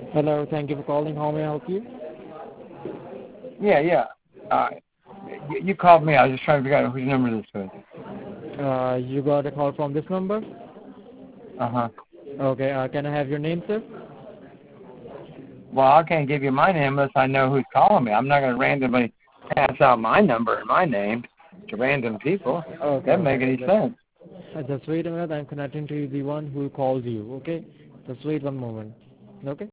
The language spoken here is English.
Hello, thank you for calling. How may I help you? Yeah. Uh, you called me. I was just trying to figure out whose number this was. You got a call from this number? Uh-huh. Okay, can I have your name, sir? Well, I can't give you my name unless I know who's calling me. I'm not going to randomly pass out my number and my name to random people. Okay, That doesn't make any sense. just wait a minute. I'm connecting to the one who called you, okay? Just wait one moment, okay?